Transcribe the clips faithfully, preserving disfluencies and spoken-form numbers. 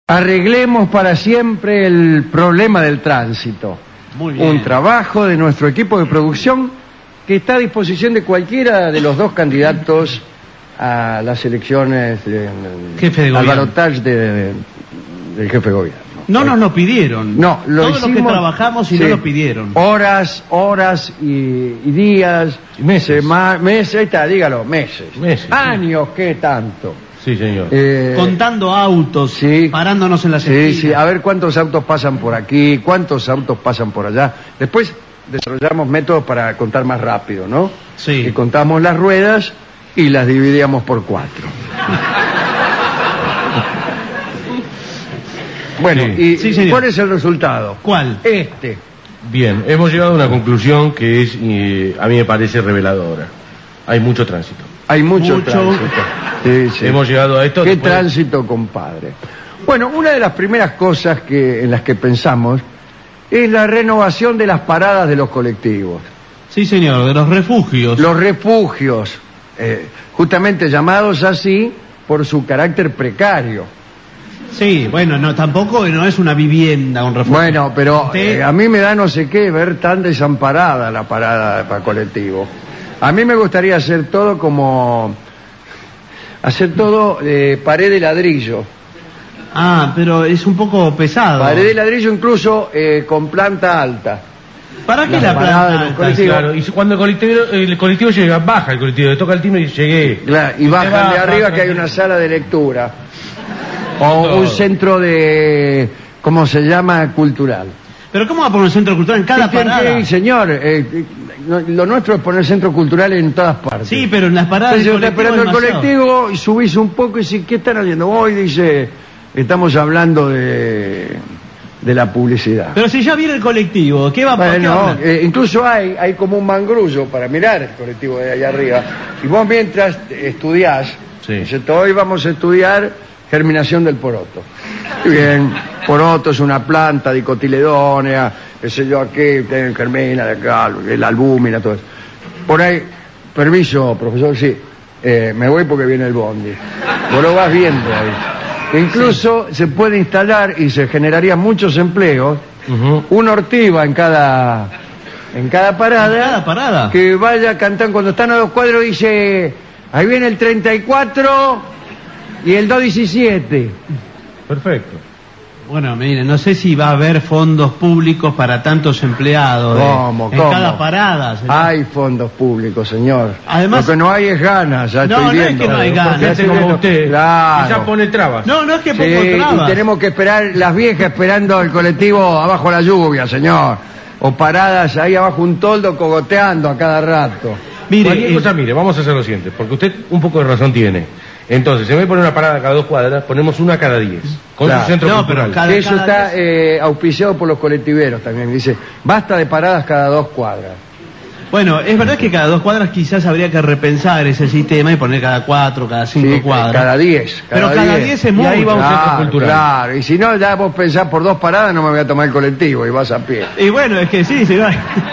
Arreglemos para siempre el problema del tránsito. Muy bien. Un trabajo de nuestro equipo de producción que está a disposición de cualquiera de los dos candidatos a las elecciones de, jefe de al gobierno. balotaje de, de, del jefe de gobierno. No nos lo pidieron. No, lo Todos hicimos, los que trabajamos y sí, no lo pidieron. Horas, horas y, y días, meses. sema- meses, ahí está, dígalo, meses. Meses, Años, ¿qué tanto? Sí, señor. Eh, Contando autos, sí. parándonos en las Sí, esquinas. sí, a ver cuántos autos pasan por aquí, cuántos autos pasan por allá. Después desarrollamos métodos para contar más rápido, ¿no? Sí. Y contamos las ruedas y las dividíamos por cuatro. Bueno, Sí. y Sí, señor. ¿cuál es el resultado? ¿Cuál? Este. Bien, hemos llegado a una conclusión que es, eh, a mí me parece reveladora. Hay mucho tránsito. Hay mucho, Mucho. tránsito. Sí, sí. Hemos llegado a esto. ¿Qué después- tránsito, compadre? Bueno, una de las primeras cosas que, en las que pensamos es la renovación de las paradas de los colectivos. Sí, señor, de los refugios. Los refugios, eh, justamente llamados así por su carácter precario. Sí, bueno, no, tampoco no es una vivienda, un refugio. Bueno, pero Usted- eh, a mí me da no sé qué ver tan desamparada la parada para colectivo. A mí me gustaría hacer todo como... hacer todo eh, pared de ladrillo. Ah, pero es un poco pesado. Pared de ladrillo incluso eh, con planta alta. ¿Para qué Las la paradas de planta los alta? colectivos. Claro, y cuando el colectivo, el colectivo llega, baja el colectivo, le toca el timbre y llegué. Claro, y bajan baja, de arriba baja, que hay baja. una sala de lectura. O Todo. un centro de... ¿cómo se llama? Cultural. Pero ¿cómo va a poner un centro cultural en cada Sí, sí, parada? sí, señor, eh, eh, no- lo nuestro es poner centro cultural en todas partes. Sí, pero en las paradas Entonces, del está esperando el colectivo es colectivo y subís un poco y dice, ¿qué están haciendo? Hoy dice, estamos hablando de, de la publicidad. Pero si ya viene el colectivo, ¿qué va a pasar? Bueno, eh, incluso hay, hay como un mangrullo para mirar el colectivo de allá arriba. Y vos mientras estudiás, Sí. dice, hoy vamos a estudiar germinación del poroto. Y bien, poroto es una planta dicotiledónea, qué sé yo, aquí, tiene germina de acá, la albúmina, todo eso. Por ahí, permiso, profesor, sí, eh, me voy porque viene el bondi. Vos lo vas viendo ahí. Incluso se puede instalar y se generarían muchos empleos, Ujú. una ortiva en cada en cada parada, ¿En cada parada? que vaya cantando cuando están a dos cuadros, dice ahí viene el treinta y cuatro y el doscientos diecisiete. Perfecto. Bueno, mire, no sé si va a haber fondos públicos para tantos empleados. de- ¿Cómo, en cómo? cada parada. señor. Hay fondos públicos, señor. Además- lo que no hay es ganas, ya No, estoy no es viendo. que no hay ganas. Porque hace Estoy como viendo- usted. Claro. Y ya pone trabas. No, no es que Sí, pongo y trabas. tenemos que esperar las viejas esperando el colectivo abajo la lluvia, señor. O paradas ahí abajo un toldo cogoteando a cada rato. Mire, Cualquier eh, cosa, mire, vamos a hacer lo siguiente, porque usted un poco de razón tiene. Entonces, en vez de poner una parada cada dos cuadras, ponemos una cada diez. Con Claro. su centro No, cultural. pero cada- Eso está eh, auspiciado por los colectiveros también. Dice, basta de paradas cada dos cuadras. bueno, es verdad que cada dos cuadras quizás habría que repensar ese sistema y poner cada cuatro, cada cinco Sí, cuadras. cada diez. Pero cada diez es Y ahí mucho. va un centro Claro, cultural. claro. Y si no, ya vos pensás por dos paradas, no me voy a tomar el colectivo y vas a pie. Y bueno, es que sí, se va.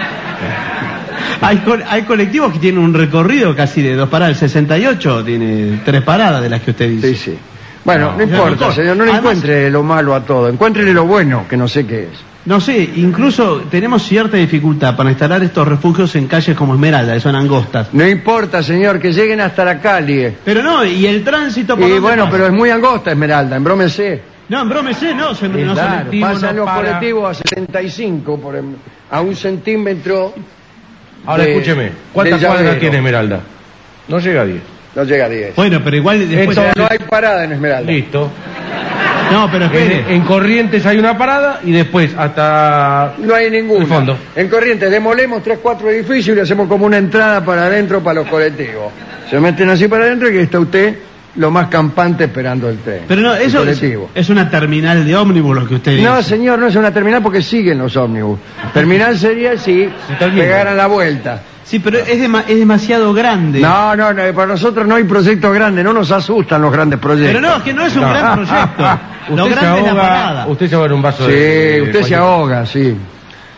Hay, co- hay colectivos que tienen un recorrido casi de dos paradas. El sesenta y ocho tiene tres paradas de las que usted dice. Sí, sí. Bueno, no, No, importa, mejor. señor, no le Además- encuentre lo malo a todo. Encuéntrele lo bueno, que no sé qué es. No sé, incluso tenemos cierta dificultad para instalar estos refugios en calles como Esmeralda, que son angostas. No importa, señor, que lleguen hasta la calle. Pero no, y el tránsito por Y dónde bueno, pasa? pero es muy angosta, Esmeralda, en Brómese. No, en Brómese no, se, no se- Claro, colectivo pasan no los para. colectivos a setenta y cinco por em- a un centímetro. Ahora de- escúcheme, ¿cuántas del cuadras llavero. tiene Esmeralda? No llega a diez. No llega a diez. Bueno, pero igual después... Esto no hay parada en Esmeralda. Listo. No, pero espere. En, en Corrientes hay una parada y después hasta... No hay ninguna. El fondo. En Corrientes demolemos tres, cuatro edificios y le hacemos como una entrada para adentro para los colectivos. Se meten así para adentro y está usted lo más campante esperando el tren. Pero no, el eso es, colectivo. es una terminal de ómnibus lo que usted dice. No, señor, no es una terminal porque siguen los ómnibus. Terminal sería si Se termina. pegaran la vuelta. Sí, pero es, dema- es demasiado grande. No, no, no, para nosotros no hay proyectos grandes, no nos asustan los grandes proyectos. Pero no, es que no es un No. gran proyecto. Lo Usted se grande es la ahoga, parada. usted se va a dar un vaso Sí, de... de usted se cualquier- ahoga, sí.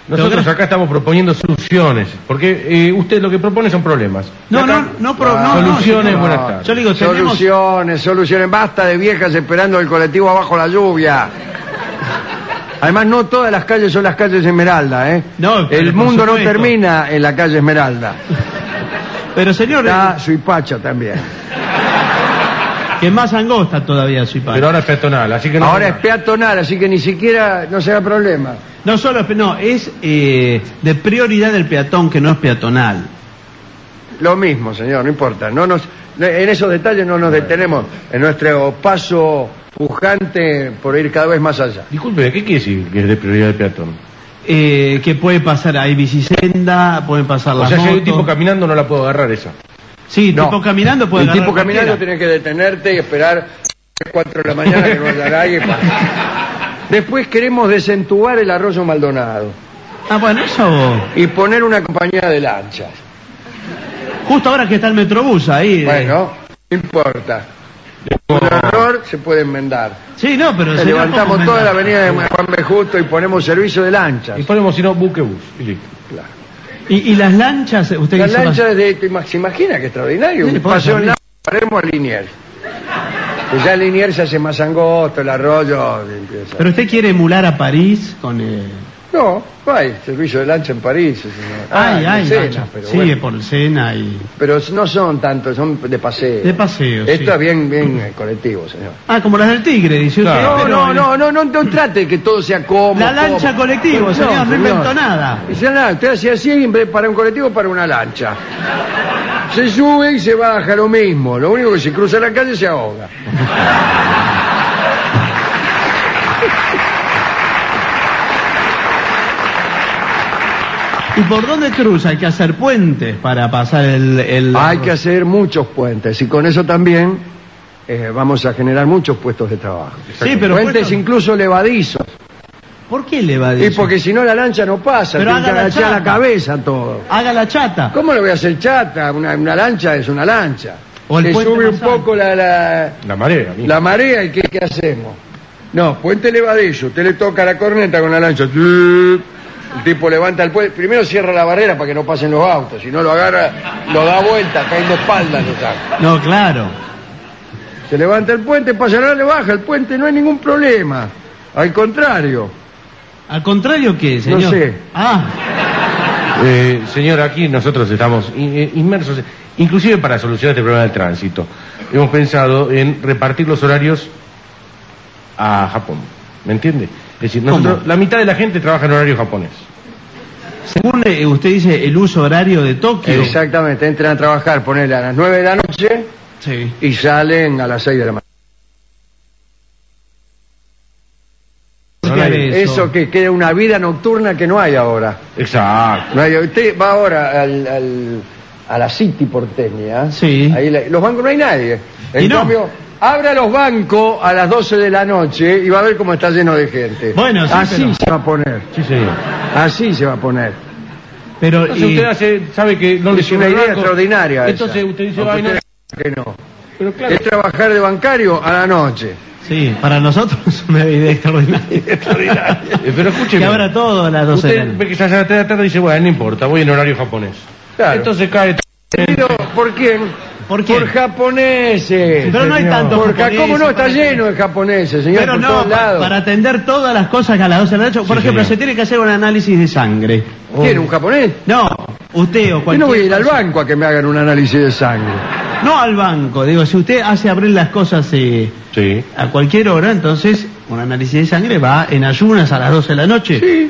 Nosotros acá estamos proponiendo soluciones, porque eh, usted lo que propone son problemas. No, no, no, pro, no, soluciones, no, buenas no. tardes. Yo le digo, tenemos... Soluciones, soluciones. Basta de viejas esperando el colectivo abajo la lluvia. Además, no todas las calles son las calles Esmeralda, ¿eh? No, pero el por mundo no supuesto. termina en la calle Esmeralda. Pero señor, Está Suipacha también. que es más angosta todavía su Pero ahora es peatonal, así que no... Ahora es peatonal, así que ni siquiera no se da problema. No solo, no, es eh, de prioridad del peatón, que no es peatonal. Lo mismo, señor, no importa. No nos, en esos detalles no nos detenemos en nuestro paso pujante por ir cada vez más allá. Disculpe, ¿qué quiere decir que es de prioridad del peatón? Eh, que puede pasar, hay bicisenda, pueden pasar O las sea, si hay un motos. tipo caminando no la puedo agarrar esa. Sí, No. tipo caminando puede El agarrar tipo caminando cualquiera. tiene que detenerte y esperar a las cuatro de la mañana que no haya nadie. Después queremos desentubar el arroyo Maldonado Ah, bueno, eso... y poner una compañía de lanchas. Justo ahora que está el Metrobús ahí. eh. Bueno, no importa. Un error se puede enmendar. Sí, no, pero... Le señor, levantamos ¿cómo toda me- la avenida de Juan B. Justo y ponemos servicio de lanchas. Y ponemos, si no, buquebús. Y listo. Claro. Y, y las lanchas, usted La dice... lancha de, te ima- ¿se imagina qué extraordinario? Sí, Un puede paseo en ser. lancha, paremos a Liniers. Que ya Liniers se hace más angosto, el arroyo empieza. Pero usted quiere emular a París con... Eh... No, no hay servicio de lancha en París. señor. Ay, Ah, ay, en Sena, lancha. pero Sí, bueno. por el Sena y... Pero no son tantos, son de paseo. De paseo, Esto sí. es bien, bien eh, colectivo, señor. Ah, como las del Tigre, dice usted. Claro. No, pero- no, no, no, no, no trate que todo sea cómodo. La lancha cómodo. colectivo, señor, no inventó nada. Dice, nada, usted hacía siempre para un colectivo para una lancha. Se sube y se baja lo mismo. Lo único que se cruza la calle se ahoga. ¿Y por dónde cruza? Hay que hacer puentes para pasar el... el... Hay que hacer muchos puentes y con eso también eh, vamos a generar muchos puestos de trabajo. Sí, pero puentes puestos- incluso levadizos. ¿Por qué le va a Y decir? porque si no la lancha no pasa, Pero tiene que haga la agachar la chata. cabeza todo. Haga la chata. ¿Cómo le voy a hacer chata? Una, una lancha es una lancha. O el Se puente sube un más alto. poco la, la, La marea, amigo. la marea y ¿qué, qué hacemos? No, puente levadizo, usted le toca la corneta con la lancha. El tipo levanta el puente, primero cierra la barrera para que no pasen los autos, si no lo agarra, lo da vuelta, cae de espalda, lo saca. No, claro. Se levanta el puente, pasa nada, le baja el puente, no hay ningún problema. Al contrario. ¿Al contrario qué, señor? No sé. Ah, Eh, señor, aquí nosotros estamos in- eh, inmersos, inclusive para solucionar este problema del tránsito. Hemos pensado en repartir los horarios a Japón, ¿me entiende? Es decir, nosotros, ¿Cómo? la mitad de la gente trabaja en horario japonés. según eh, usted dice el uso horario de Tokio. Exactamente, entran a trabajar, ponele a las nueve de la noche Sí. y salen a las seis de la mañana. ¿Por qué haré Eso, eso? que queda una vida nocturna que no hay ahora. Exacto. No hay- usted va ahora al, al- a la City porteña. Sí. Ahí la- los bancos no hay nadie. En ¿Y no? cambio, abra los bancos a las doce de la noche y va a ver cómo está lleno de gente. Bueno, sí, Así pero- se va a poner. Sí, señor. Así se va a poner. Pero Entonces y- usted hace, sabe que no le Es sirve una el idea banco. extraordinaria. Entonces esa. usted dice, Aunque "Ay, no". usted diga que no. Pero claro, Es trabajar de bancario a la noche. sí, para nosotros es una idea extraordinaria. Eh, pero escúcheme. Que abra todo a las doce de la Usted noche. ve que se hace a las tres de la tarde y dice, bueno, no importa, voy en horario japonés. Claro. Entonces cae... Pero, ¿por quién? ¿Por quién? Por japoneses. Pero no hay señor. tanto Porque, japoneses ¿cómo no? Está para que- lleno de japoneses, señor, Pero por no, todos pa- lados. para atender todas las cosas que a las doce de la noche. Por Sí, ejemplo, señor. se tiene que hacer un análisis de sangre. ¿Quién, un japonés? No, usted o Yo cualquier no voy a ir al persona. banco a que me hagan un análisis de sangre. No al banco, digo, si usted hace abrir las cosas eh, Sí. a cualquier hora, entonces un análisis de sangre va en ayunas a las doce de la noche. Sí.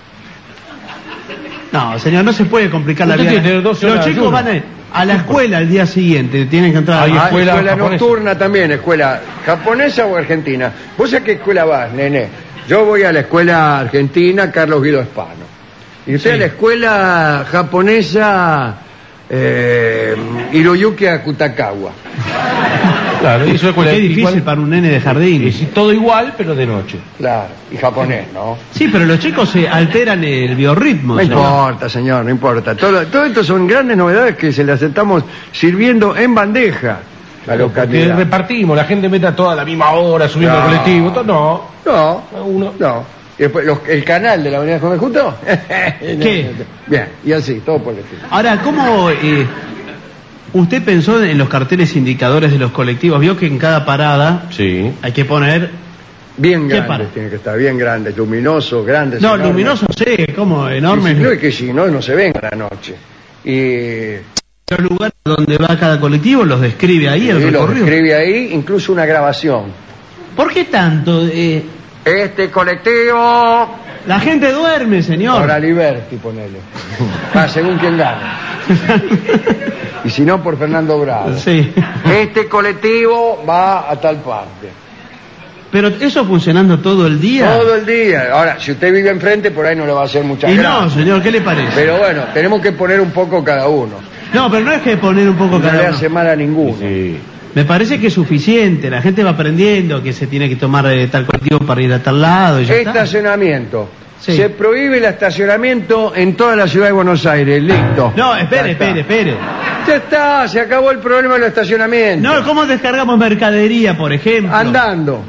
No, señor, no se puede complicar la Usted vida. tiene que tener doce Los horas de chicos ayuno. van a, a la escuela el día siguiente, tienen que entrar Hay a... Ah, escuela escuela japonesa. nocturna también, escuela japonesa o argentina. ¿Vos a qué escuela vas, nene? Yo voy a la escuela argentina Carlos Guido Hispano. Y usted Sí. a la escuela japonesa eh, Hiroyuki Akutagawa. Claro, y eso es Qué difícil para un nene de jardín. Es todo igual, pero de noche. Claro, y japonés, ¿no? Sí, pero los chicos se alteran el biorritmo. No señor. importa, señor, no importa. Todo, todo esto son grandes novedades que se las estamos sirviendo en bandeja a los Porque candidatos. repartimos, la gente mete a toda la misma hora subiendo No. el colectivo. todo- No, No, uno. no. Y después, los- el canal de la Avenida Juan de Justo. ¿Qué? Bien, y así, todo por el estilo. Ahora, ¿cómo eh, usted pensó en los carteles indicadores de los colectivos? Vio que en cada parada Sí. hay que poner... Bien ¿Qué grandes, para? tiene que estar bien grandes, luminosos, grandes. No, enormes. luminoso, sí, como enormes. Y si no, es que si no, no se ven a la noche. Y, Los lugares donde va cada colectivo los describe ahí el y lo recorrido. escribe ahí, incluso una grabación. ¿Por qué tanto? Eh, Este colectivo... la gente duerme, señor. Por Aliberti, ponele. Ah, según quien gane. Y si no, por Fernando Bravo. Sí. Este colectivo va a tal parte. Pero eso funcionando todo el día. Todo el día. Ahora, si usted vive enfrente, por ahí no le va a hacer mucha Y gracia. no, señor, ¿qué le parece? Pero bueno, tenemos que poner un poco cada uno. No, pero no es que poner un poco No le cada uno. hace mal a ninguno. Sí. Me parece que es suficiente. La gente va aprendiendo que se tiene que tomar eh, tal colectivo para ir a tal lado y ya está. Estacionamiento. Sí. Se prohíbe el estacionamiento en toda la ciudad de Buenos Aires. Listo. No, espere, Ya está. espere, espere. Ya está, se acabó el problema del estacionamiento. No, ¿cómo descargamos mercadería, por ejemplo? Andando.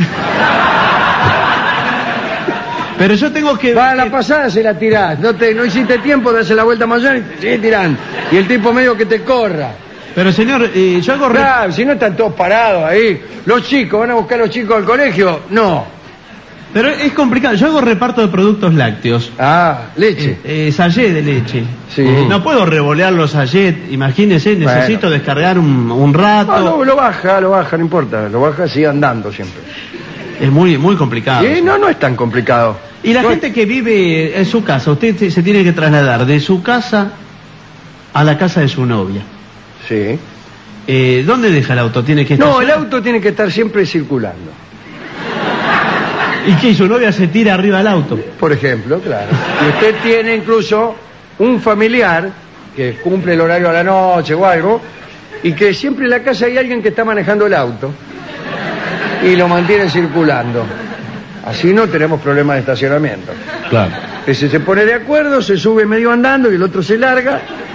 Pero yo tengo que... Va a la pasada, se la tirás. No, te, no hiciste tiempo de hacer la vuelta mayor y te sigues tirando. Y el tipo medio que te corra. Pero señor, eh, yo hago... re- Claro, si no están todos parados ahí. Los chicos, ¿van a buscar a los chicos al colegio? No. Pero es complicado. Yo hago reparto de productos lácteos. Ah, leche. Eh, eh, sallé de leche. Sí. No puedo revolear los sallés. Imagínese, necesito Bueno. descargar un, un rato. Ah, no, lo baja, lo baja, no importa. Lo baja, sigue andando siempre. Es muy, muy complicado. Sí, no, no es tan complicado. Y la No, gente que vive en su casa, usted te- se tiene que trasladar de su casa a la casa de su novia. Sí. Eh, ¿Dónde deja el auto? ¿Tiene que No, estacionar? el auto tiene que estar siempre circulando. ¿Y qué? ¿Su novia se tira arriba del auto? Por ejemplo, claro. Y usted tiene incluso un familiar que cumple el horario a la noche o algo, y que siempre en la casa hay alguien que está manejando el auto y lo mantiene circulando. Así no tenemos problemas de estacionamiento. Claro. Ese se pone de acuerdo, se sube medio andando y el otro se larga.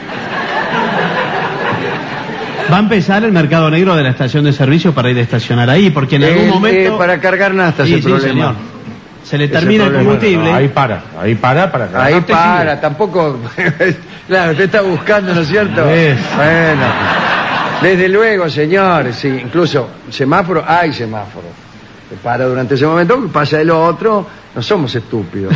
Va a empezar el mercado negro de la estación de servicio para ir a estacionar ahí, porque en algún El- momento... eh, para cargar nafta Sí, es el sí, problema. señor. Se le Ese termina el problema. combustible. Ahí para, ahí para, para Ahí cargarte y para, sigue. tampoco... Claro, usted está buscando, ¿no es cierto? Es. Bueno, desde luego, señor, sí, incluso semáforo, hay semáforo. Se para durante ese momento, pasa el otro, no somos estúpidos.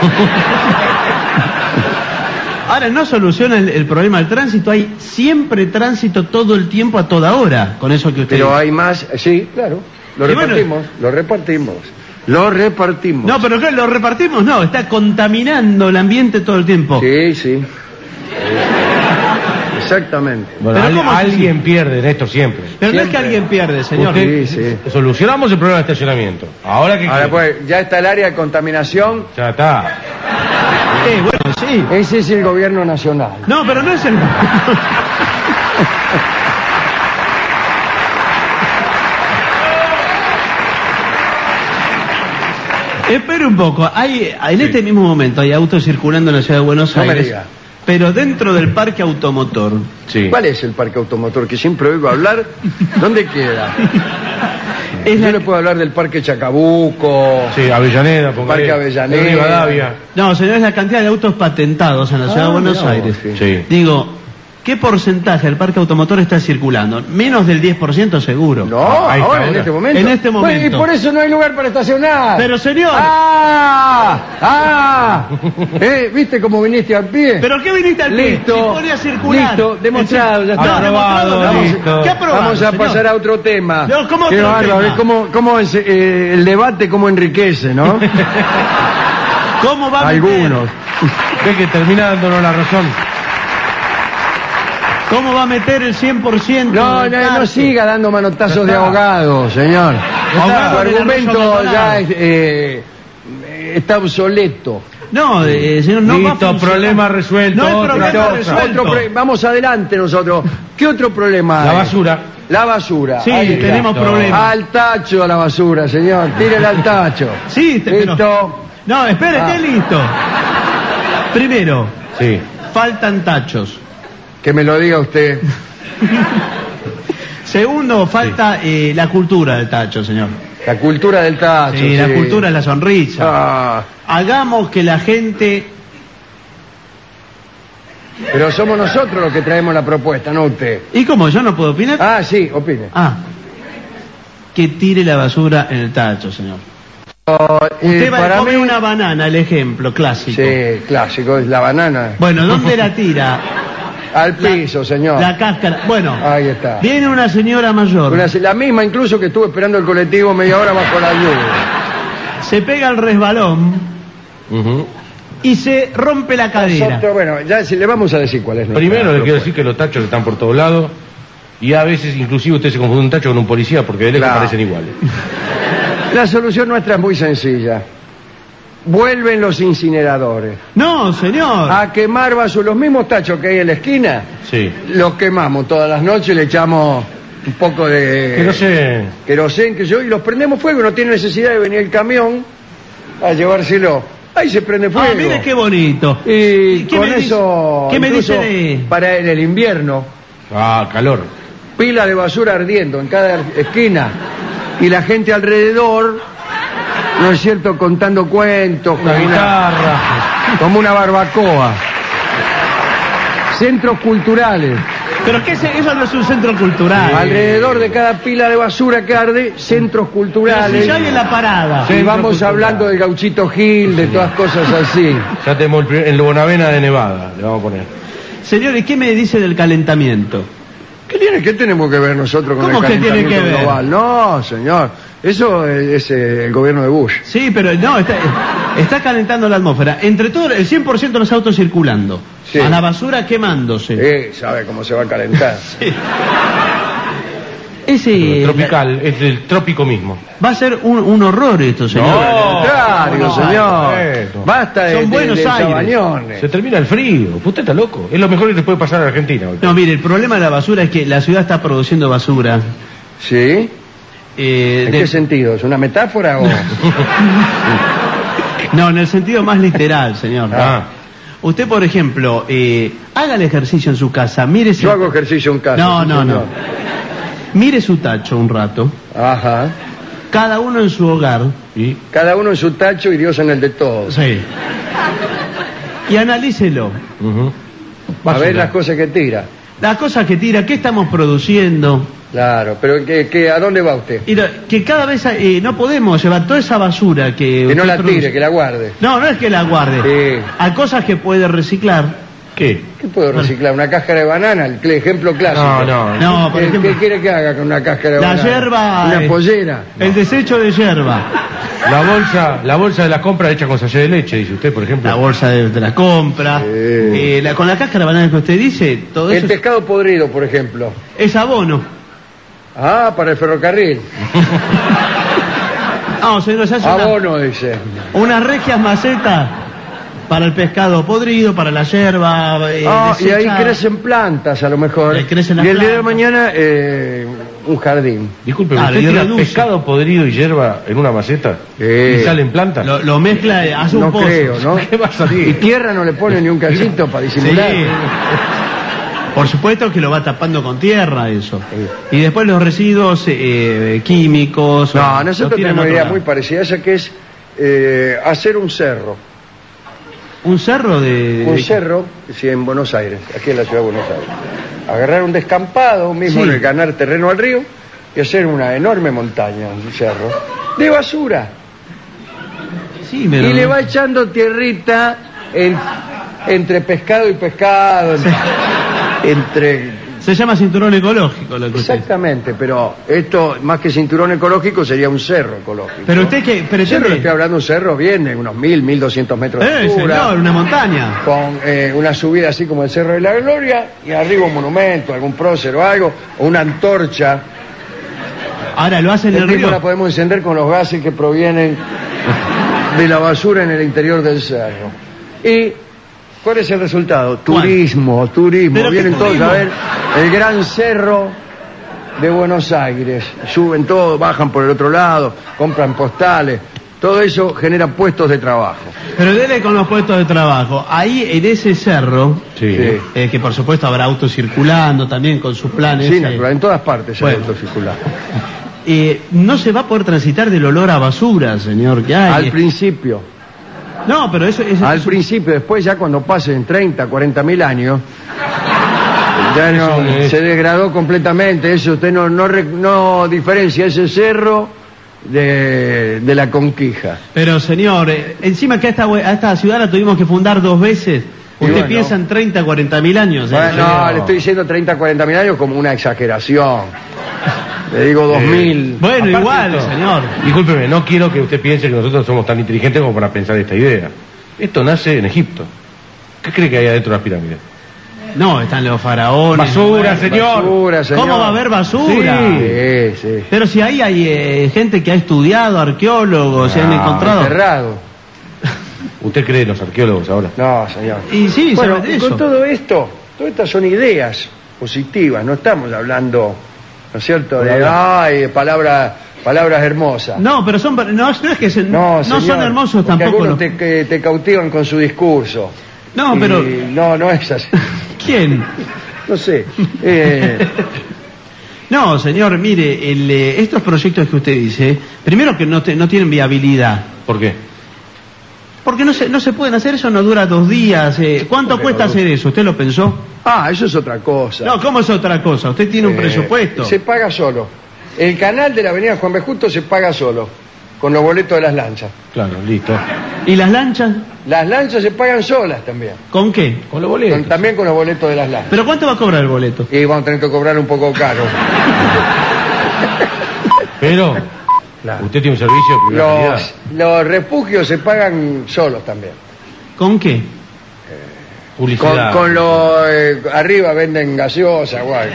Ahora, no soluciona el, el problema del tránsito, hay siempre tránsito todo el tiempo a toda hora, con eso que usted... Pero hay más, sí, claro, lo Y bueno- repartimos, lo repartimos, lo repartimos. No, pero claro, lo repartimos, no, está contaminando el ambiente todo el tiempo. Sí, sí. Exactamente. Bueno, Pero al- ¿cómo se- alguien pierde en esto siempre. Pero no es que Siempre. alguien pierde, señor. Usted- Sí, sí. Solucionamos el problema de estacionamiento. Ahora que Ahora pues, ya está el área de contaminación, ya está. Eh, bueno, sí. ese es el gobierno nacional. No, pero no es el... Espere un poco, hay, en este mismo momento hay autos circulando en la ciudad de Buenos No me Aires, diga. pero dentro del parque automotor. Sí. ¿Cuál es el parque automotor que siempre oigo hablar? ¿Dónde queda? Es Yo la- le puedo hablar del Parque Chacabuco. Sí, Avellaneda, Parque póngale. Avellaneda. De Rivadavia. No, señor, es la cantidad de autos patentados en la ciudad Ah, de Buenos mirá vos, Aires. sí. Sí. Digo, ¿qué porcentaje del parque automotor está circulando? Menos del diez por ciento seguro. No, Ahí está, ahora en ahora. este momento. En este Bueno, momento. y por eso no hay lugar para estacionar. Pero, señor. ¡Ah! ¡Ah! ¿Eh? ¿Viste cómo viniste al pie? ¿Pero qué viniste al pie? Listo. Si pone a circular. Listo, demostrado, ya está. No, demostrado, Aprobado, no. listo. ¿Qué aprobado, Vamos a señor? pasar a otro tema. No, ¿cómo Qué otro bárbaro, tema? ¿eh? ¿Cómo, cómo es, eh, el debate cómo enriquece, ¿no? ¿Cómo va a meter- Algunos. Ve que termina dándonos la razón. ¿Cómo va a meter el cien por ciento? No, del no, no parque? siga dando manotazos Ya de está. abogado, señor. Abogado Su del argumento arroyo ya Maldonado. es, eh, está obsoleto. No, eh, señor, no va a Listo, funcionar. problema resuelto, No hay otra problema cosa. resuelto. Otro pro- vamos adelante nosotros. ¿Qué otro problema La hay? basura. La basura. Sí, Ahí está. tenemos Listo. problemas. Al tacho a la basura, señor. Tírela al tacho. Sí, te- pero- Listo. No, espere, Ah. esté listo. Primero, Sí. faltan tachos. Que me lo diga usted. Segundo, falta eh, la cultura del tacho, señor. La cultura del tacho. Sí, sí. la cultura es la sonrisa. Ah, Hagamos que la gente... pero somos nosotros los que traemos la propuesta, no usted. ¿Y cómo? ¿Yo no puedo opinar? Ah, sí, opine. Ah, que tire la basura en el tacho, señor. Oh, eh, Usted va a para comer mí- una banana, el ejemplo clásico. Sí, clásico, es la banana. Bueno, ¿dónde la tira? Al piso, señor. La cáscara. Bueno, Ahí está. viene una señora mayor, Una- la misma incluso que estuve esperando el colectivo media hora bajo la lluvia. se pega el resbalón Ujú. y se rompe la cadera. Nosotros, bueno, ya si le vamos a decir cuál es nuestra Primero le quiero propuesta. decir que los tachos están por todos lados y a veces inclusive usted se confunde un tacho con un policía porque de lejos Claro. parecen iguales. La solución nuestra es muy sencilla. Vuelven los incineradores No, señor. a quemar basura. Los mismos tachos que hay en la esquina, Sí. los quemamos todas las noches, le echamos un poco de Que no sé. querosén, que yo, y los prendemos fuego. No tiene necesidad de venir el camión a llevárselo. Ahí se prende fuego. Ah, mire qué bonito. Y ¿Qué con me dice- eso, qué me incluso dice de- para en el invierno, Ah, calor. pila de basura ardiendo en cada esquina y la gente alrededor, ¿no es cierto?, contando cuentos, Una con guitarra. como una barbacoa. Centros culturales. Pero qué se- eso no es un centro cultural. Alrededor de cada pila de basura que arde, centros Pero culturales. si ya hay en la parada. Y Centro vamos cultural. hablando del Gauchito Gil, de todas cosas así. Ya tenemos el, primer- el Bonavena de Nevada, le vamos a poner. Señor, ¿y qué me dice del calentamiento? ¿Qué, tiene, ¿Qué tenemos que ver nosotros con ¿Cómo el que tiene calentamiento que ver? global? No, señor. Eso es, es, eh, el gobierno de Bush. Sí, pero no, está, está calentando la atmósfera. Entre todo, el cien por ciento de los autos circulando. Sí. A la basura quemándose. Eh, sabe cómo se va a calentar. Ese Tropical, es del trópico mismo. va a ser un, un horror esto, señor. No, Al contrario, no, señor. bueno. Basta de, Son de- Buenos de Aires. sabañones. Se termina el frío. Usted está loco. Es lo mejor que le puede pasar a la Argentina hoy. No, mire, el problema de la basura es que la ciudad está produciendo basura. ¿Sí? eh, ¿En de- qué sentido? ¿Es una metáfora o...? No, en el sentido más literal, señor. Ah. Usted, por ejemplo, eh, haga el ejercicio en su casa, mire su... Yo hago ejercicio en casa. No, sí, no, no. señor. Mire su tacho un rato, Ajá. cada uno en su hogar. ¿Y? Cada uno en su tacho y Dios en el de todos. Sí. Y analícelo. Ujú. A ver Basura. las cosas que tira. Las cosas que tira, ¿qué estamos produciendo? Claro, pero ¿qué, qué, ¿a dónde va usted? Y lo- que cada vez eh, no podemos llevar toda esa basura que... Que no usted la produce. tire, que la guarde. No, no es que la guarde. Sí. Hay cosas que puede reciclar. ¿Qué? ¿Qué puedo reciclar? ¿Una cáscara de banana? El cl- ejemplo clásico. No, no. No, por ¿Qué, ejemplo, qué quiere que haga con una cáscara de la banana? yerba... ¿Una eh, pollera? El desecho de yerba. La bolsa, la bolsa de la compra hecha con sachet de leche, dice usted, por ejemplo. La bolsa de, de la compra. Sí. Eh, la- con la cáscara de banana que usted dice, todo El eso es, pescado podrido, por ejemplo. es abono. Ah, para el ferrocarril. No, señor, se hace una- Abono, dice. unas regias macetas para el pescado podrido, para la yerba. eh, Ah, y ahí deshecha. crecen plantas, a lo mejor. Ahí crecen las y el día de plantas. mañana, eh, un jardín. Disculpe, Claro, ¿usted y tira reduce. pescado podrido y hierba en una maceta? Sí. ¿Y salen plantas? Lo, lo mezcla, eh, hace No un pozo. creo, ¿no? ¿Qué va a salir? Y tierra no le pone ni un cachito para Sí. disimular. Por supuesto que lo va tapando con tierra eso. Y después los residuos eh, químicos. No, los nosotros tiran tenemos a una otro idea lado. muy parecida a esa, que es eh, hacer un cerro. Un cerro de... Un de- cerro, sí, en Buenos Aires, aquí en la ciudad de Buenos Aires. Agarrar un descampado, mismo Sí. en el ganar terreno al río, y hacer una enorme montaña, un cerro, de basura. Sí, pero... Y le va echando tierrita en- entre pescado y pescado, en- entre... Se llama cinturón ecológico lo que usted... Exactamente, pero esto, más que cinturón ecológico, sería un cerro ecológico. Pero usted que Cerro, le estoy pretende... hablando de un cerro bien, de unos mil, mil doscientos metros de Eh, altura. señor, una montaña. Con eh, una subida así como el Cerro de la Gloria, y arriba un monumento, algún prócer o algo, o una antorcha. Ahora lo hace en el El mismo río. la podemos encender con los gases que provienen de la basura en el interior del cerro. Y ¿cuál es el resultado? ¿Cuál? Turismo, turismo. ¿Pero qué Vienen todos turismo? a ver el gran cerro de Buenos Aires. Suben todos, bajan por el otro lado, compran postales. Todo eso genera puestos de trabajo. Pero dele con los puestos de trabajo. Ahí en ese cerro, Sí. Sí. eh, que por supuesto habrá autos circulando también con sus planes. Sí, eh, natural, en todas partes Bueno. hay autos circulando. eh, no se va a poder transitar del olor a basura, señor, que hay. Al principio. No, pero eso es... Al eso- principio, después ya cuando pasen treinta, cuarenta mil años, ya no, Eso es- se degradó completamente. Eso usted no, no, re- no diferencia ese cerro de, de la Conquija. Pero, señor, eh, encima que a esta, a esta ciudad la tuvimos que fundar dos veces. Y Usted bueno. piensa en treinta, cuarenta mil años. ¿eh? Bueno, no, le estoy diciendo treinta, cuarenta mil años como una exageración. Le digo dos mil. Bueno, Aparte igual, esto- señor. Discúlpeme, no quiero que usted piense que nosotros somos tan inteligentes como para pensar esta idea. Esto nace en Egipto. ¿Qué cree que hay adentro de las pirámides? No, están los faraones. Basura, bueno. señor. Basura, señor. ¿Cómo va a haber basura? Sí, sí. Pero si ahí hay eh, gente que ha estudiado, arqueólogos, se han No, encontrado. Enterrado. ¿Usted cree en los arqueólogos ahora? No, señor. Y sí, Bueno, sabe de y eso. con todo esto, todas estas son ideas positivas, no estamos hablando, ¿no es cierto?, de, ay, de palabras, palabras hermosas. No, pero son. No, no es que se- No, no señor, son hermosos porque tampoco. algunos los- te, que te cautivan con su discurso. No, Y pero. No, no es así. ¿Quién? No sé. Eh, No, señor, mire, el, eh, estos proyectos que usted dice, primero que no, te- no tienen viabilidad. ¿Por qué? Porque no se, no se pueden hacer eso, no dura dos días. eh. ¿Cuánto ¿Cómo que cuesta no? hacer eso? ¿Usted lo pensó? ah, eso es otra cosa. No, ¿cómo es otra cosa? Usted tiene un Eh, presupuesto. Se paga solo. El canal de la avenida Juan B. Justo se paga solo, con los boletos de las lanchas. Claro, listo. ¿Y las lanchas? Las lanchas se pagan solas también. ¿Con qué? Con los Con- boletos. también con los boletos de las lanchas. ¿Pero cuánto va a cobrar el boleto? Y vamos a tener que cobrar un poco caro. Pero, Claro. usted tiene un servicio de primera calidad. Los, los refugios se pagan solos también. ¿Con qué? Con, Publicidad. con lo eh, arriba venden gaseosa, guay.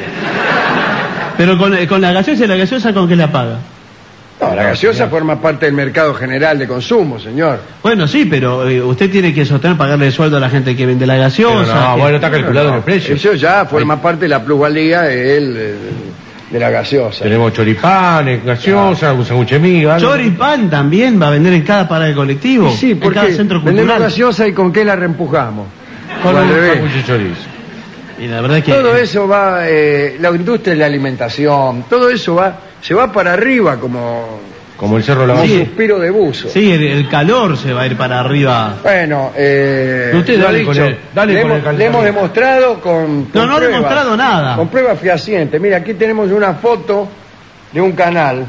Pero con, eh, con la gaseosa, ¿y la gaseosa con qué la paga? No, la gaseosa forma parte del mercado general de consumo, señor. Bueno, sí, pero eh, usted tiene que sostener, pagarle el sueldo a la gente que vende la gaseosa. Pero no, que- bueno, está calculado en el precio. Eso ya forma parte de la plusvalía de, él, eh, de la gaseosa. Tenemos choripanes, gaseosa, un sándwich de miga. algo. Choripán también va a vender en cada parada de colectivo. Y sí, en porque cada centro vendemos cultural. gaseosa y con qué la reempujamos. Con O al un revés. sándwich de chorizo. Y la verdad que. Todo eso va, eh, la industria de la alimentación, todo eso va, se va para arriba como, Como el cerro de la como un Sí. suspiro de buzo. Sí, el, el calor se va a ir para arriba. Bueno, eh, Usted lo dale dicho, con el- dale le, con hemos, el calentamiento. le hemos demostrado con, con No, no he pruebas, demostrado nada. con pruebas fehacientes. Mira, aquí tenemos una foto de un canal.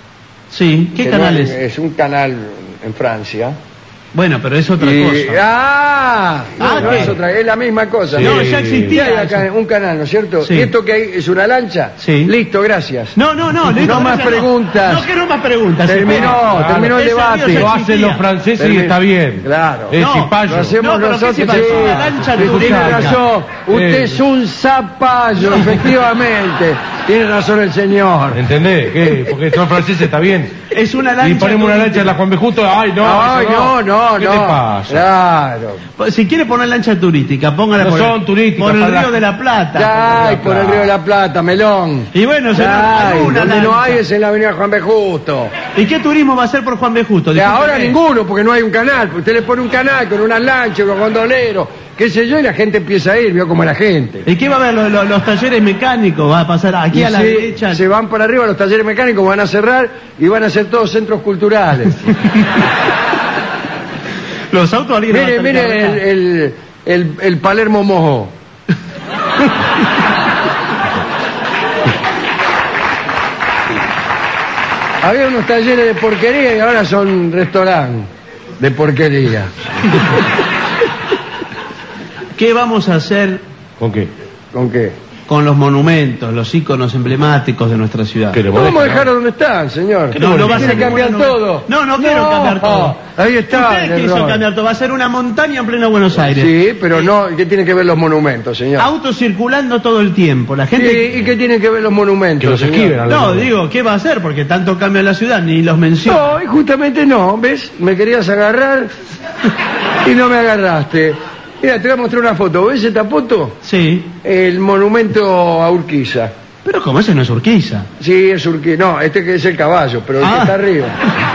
Sí, ¿qué que canal no es? Es un canal en Francia. Bueno, pero es otra Y- cosa. ¡Ah! No, Ah, no ¿qué? es otra, es la misma cosa. Sí. No, ya Y existía. hay acá eso. un canal, ¿no es cierto? Sí. ¿Y esto que hay es una lancha? Sí. Listo, gracias. No, no, no. listo, No más gracias, preguntas. No, no quiero más preguntas. Terminó, espera. terminó el Ese río debate. ya Lo hacen existía. los franceses y Termina. está bien. Claro. Es No, cipayo. Lo hacemos No, pero ¿qué nosotros. se pasa? sí. Una lancha Tiene turística. razón. Usted Eh. es un zapallo, efectivamente. Tiene razón el señor. ¿Entendés? ¿Qué? Porque son franceses, está bien. Es una lancha. Y ponemos una lancha en la Juan B. Justo, ay, no. Ay, eso no, no, ¿Qué no. te pasa? Claro. Si quiere poner lancha turística, póngala No por, son el, turísticas, por el para río la- de la Plata. Ya, y la por el Plata. Río de la Plata, melón. Y bueno, señor, Ay, alguna donde no lancha. hay es en la avenida Juan B. Justo. ¿Y qué turismo va a hacer por Juan B. Justo? De ahora Discúlpeme. ninguno, porque no hay un canal. Usted le pone un canal con una lancha, con gondoleros, qué sé yo, y la gente empieza a ir, vio como la gente. ¿Y qué va a haber? Los, los- los talleres mecánicos, va a pasar aquí Y a la se, derecha. se van para arriba, los talleres mecánicos van a cerrar y van a ser todos centros culturales. Los autos alguien los va a Mire, tener que mire el, arreglar. el, el, el Palermo Mojo. Había unos talleres de porquería y ahora son restaurantes de porquería. ¿Qué vamos a hacer ¿Con qué? ¿Con qué? con los monumentos, los íconos emblemáticos de nuestra ciudad? ¿Qué le No vamos a molesta, dejar no? donde están, señor. No, no va a Quiere ser cambiar ninguna todo. No, no quiero cambiar todo. Ahí está. Usted el quiso error. cambiar todo. Va a ser una montaña en pleno Buenos Aires. Sí, pero no, ¿qué tiene que ver los monumentos, señor? Autos circulando todo el tiempo. La gente. Sí, ¿y qué tienen que ver los monumentos? Que los señor? esquiven a los No, monumentos. digo, ¿qué va a hacer? Porque tanto cambia la ciudad, ni los menciona. No, y justamente no, ¿ves? Me querías agarrar y no me agarraste. Mira, te voy a mostrar una foto. ¿Ves esta foto? Sí. El monumento a Urquiza. Pero como ese no es Urquiza. Sí, es Urquiza. No, este que es el caballo, pero el Ah. que está arriba.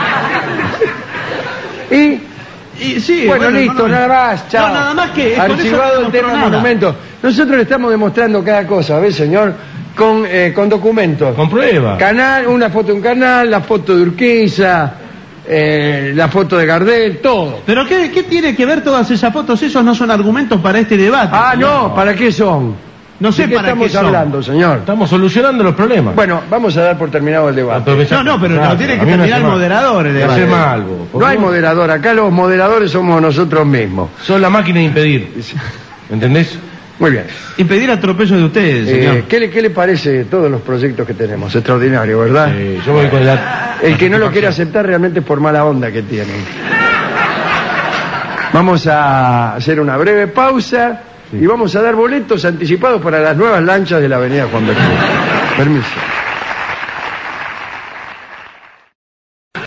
Y, Y, sí, bueno, listo, no, no. nada más, chao. No, nada más que. con eso Archivado no el tema demostró nada. monumentos. Nosotros le estamos demostrando cada cosa, ¿ves, señor? con, eh, con documentos. Con prueba. Canal, una foto de un canal, la foto de Urquiza, eh, la foto de Gardel, todo. ¿Pero qué, qué tiene que ver todas esas fotos? Esos no son argumentos para este debate. Ah, señor. no, ¿para qué son? No sé ¿De qué para estamos qué son. hablando, señor? Estamos solucionando los problemas. Bueno, vamos a dar por terminado el debate. No, no, pero lo tiene que A mí me terminar hace el mal. moderador, el Me debate. hace mal, vos, por No hay favor. moderador, acá los moderadores somos nosotros mismos. Son la máquina de impedir. ¿Entendés? Muy bien. Impedir atropello de ustedes, señor. Eh, ¿qué, le, ¿Qué le parece todos los proyectos que tenemos? Extraordinario, ¿verdad? Eh, yo voy con la... El que no lo quiere aceptar realmente es por mala onda que tiene. Vamos a hacer una breve pausa y vamos a dar boletos anticipados para las nuevas lanchas de la avenida Juan Beltrán. Permiso.